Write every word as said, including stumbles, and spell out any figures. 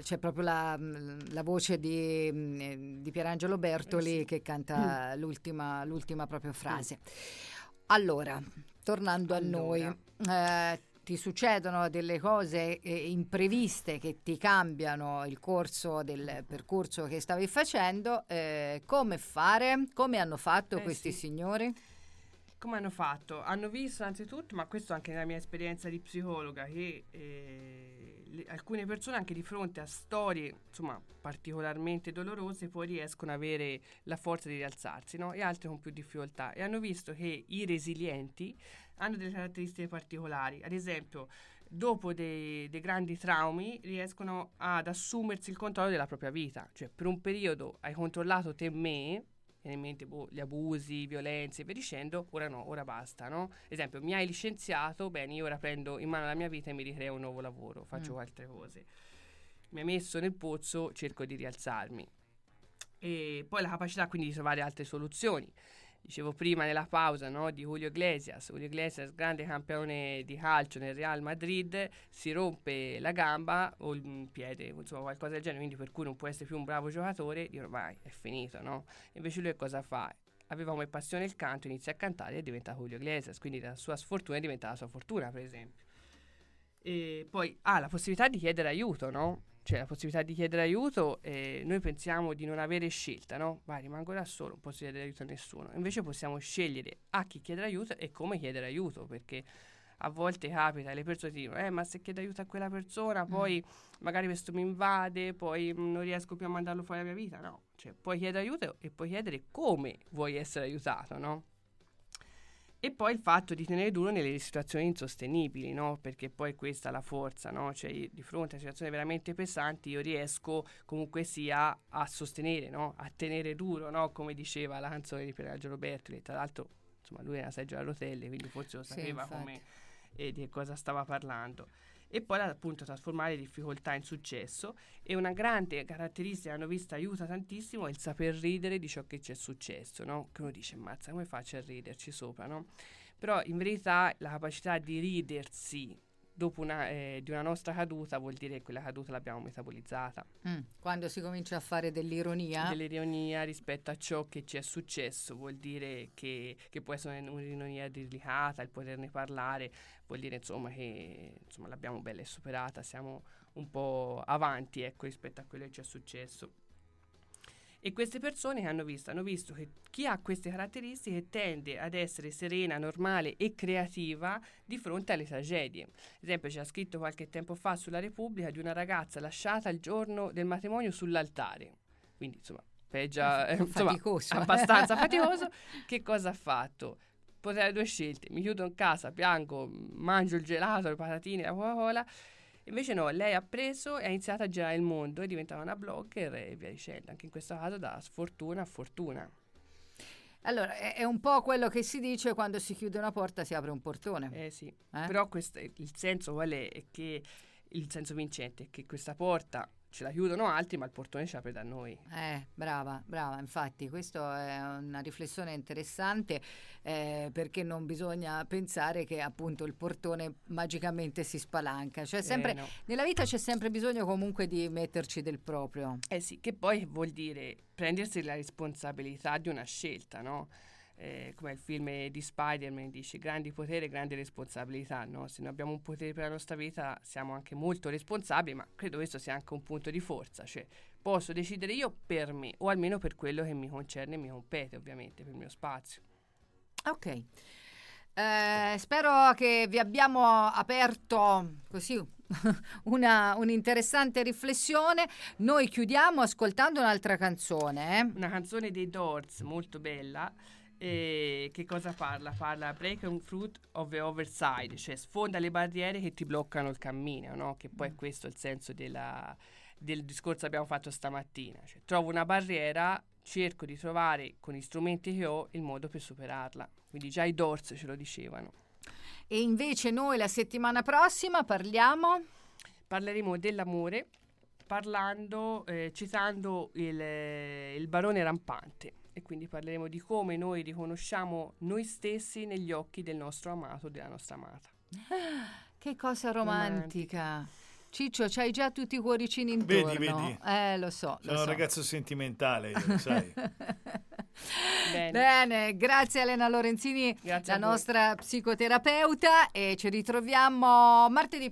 c'è proprio la, la voce di, di Pierangelo Bertoli, eh sì, che canta mm. l'ultima, l'ultima proprio frase. Mm. Allora, tornando allora. a noi, eh, ti succedono delle cose eh, impreviste che ti cambiano il corso del percorso che stavi facendo, eh, come fare? Come hanno fatto eh questi sì. signori? Come hanno fatto? Hanno visto anzitutto, ma questo anche nella mia esperienza di psicologa, che eh, le, alcune persone anche di fronte a storie insomma particolarmente dolorose poi riescono ad avere la forza di rialzarsi, no? E altre con più difficoltà, e hanno visto che i resilienti hanno delle caratteristiche particolari. Ad esempio, dopo dei, dei grandi traumi riescono ad assumersi il controllo della propria vita, cioè per un periodo hai controllato te e me, in mente boh, gli abusi, violenze e via dicendo, ora no, ora basta, no? Esempio, mi hai licenziato, bene, io ora prendo in mano la mia vita e mi ricreo un nuovo lavoro, faccio mm. altre cose. Mi hai messo nel pozzo, cerco di rialzarmi. E poi la capacità quindi di trovare altre soluzioni. Dicevo prima nella pausa, no, di Julio Iglesias. Julio Iglesias, grande campione di calcio nel Real Madrid, si rompe la gamba o il piede, insomma qualcosa del genere, quindi per cui non può essere più un bravo giocatore, dico vai, è finito, no? Invece lui cosa fa? Aveva come passione il canto, inizia a cantare e diventa Julio Iglesias, quindi la sua sfortuna è diventata la sua fortuna, per esempio. E poi ha ah, la possibilità di chiedere aiuto, no? Cioè la possibilità di chiedere aiuto, eh, noi pensiamo di non avere scelta, no? Vai, rimango da solo, non posso chiedere aiuto a nessuno. Invece possiamo scegliere a chi chiedere aiuto e come chiedere aiuto, perché a volte capita, le persone dicono, eh ma se chiedo aiuto a quella persona, poi mm. magari questo mi invade, poi mh, non riesco più a mandarlo fuori dalla mia vita, no? Cioè puoi chiedere aiuto e puoi chiedere come vuoi essere aiutato, no? E poi il fatto di tenere duro nelle situazioni insostenibili, no? Perché poi questa è la forza, no? Cioè di fronte a situazioni veramente pesanti io riesco comunque sia a sostenere, no? A tenere duro, no? Come diceva la canzone di Pierangelo Bertoli, tra l'altro insomma lui era seggiola a rotelle, quindi forse lo sapeva sì, come e di che cosa stava parlando. E poi appunto trasformare difficoltà in successo. E una grande caratteristica che hanno visto aiuta tantissimo è il saper ridere di ciò che ci è successo, no? Che uno dice mazza come faccio a riderci sopra, no? Però in verità la capacità di ridersi dopo una, eh, di una nostra caduta vuol dire che quella caduta l'abbiamo metabolizzata. Mm. Quando si comincia a fare dell'ironia dell'ironia rispetto a ciò che ci è successo vuol dire che, che può essere un'ironia delicata, il poterne parlare vuol dire insomma che insomma l'abbiamo bella e superata, siamo un po' avanti ecco rispetto a quello che ci è successo. E queste persone che hanno visto, hanno visto che chi ha queste caratteristiche tende ad essere serena, normale e creativa di fronte alle tragedie. Ad esempio c'era scritto qualche tempo fa sulla Repubblica di una ragazza lasciata il giorno del matrimonio sull'altare. Quindi insomma, peggio, eh, insomma faticoso. abbastanza faticoso. Che cosa ha fatto? Poteva due scelte, mi chiudo in casa, piango, mangio il gelato, le patatine, la Coca-Cola. Invece no, lei ha preso e ha iniziato a girare il mondo, è diventata una blogger e via dicendo, anche in questo caso da sfortuna a fortuna. Allora, è, è un po' quello che si dice quando si chiude una porta si apre un portone. Eh sì, eh? Però questo, il senso qual è? È che il senso vincente è che questa porta ce la chiudono altri, ma il portone ci apre da noi. Eh, brava, brava, infatti questa è una riflessione interessante eh, perché non bisogna pensare che appunto il portone magicamente si spalanca, cioè sempre, eh, no. Nella vita c'è sempre bisogno comunque di metterci del proprio. Eh sì, che poi vuol dire prendersi la responsabilità di una scelta, no? Eh, come il film di Spider-Man dice grandi poteri, grandi responsabilità, no? Se noi abbiamo un potere per la nostra vita siamo anche molto responsabili, ma credo questo sia anche un punto di forza, cioè posso decidere io per me o almeno per quello che mi concerne e mi compete, ovviamente per il mio spazio. Ok, eh, spero che vi abbiamo aperto così una un'interessante riflessione. Noi chiudiamo ascoltando un'altra canzone, eh? Una canzone dei Doors molto bella. E che cosa parla? Parla breaking fruit of the other side, cioè sfonda le barriere che ti bloccano il cammino, no? Che poi è questo il senso della, del discorso che abbiamo fatto stamattina, cioè trovo una barriera, cerco di trovare con gli strumenti che ho il modo per superarla, quindi già i Doors ce lo dicevano. E invece noi la settimana prossima parliamo parleremo dell'amore parlando eh, citando il, il barone rampante. E quindi parleremo di come noi riconosciamo noi stessi negli occhi del nostro amato o della nostra amata. Che cosa romantica. romantica. Ciccio, c'hai già tutti i cuoricini intorno. Vedi, vedi. Eh, lo so. Sono lo so. un ragazzo sentimentale, io, sai. Bene. Bene, grazie Elena Lorenzini, grazie la nostra psicoterapeuta, e ci ritroviamo martedì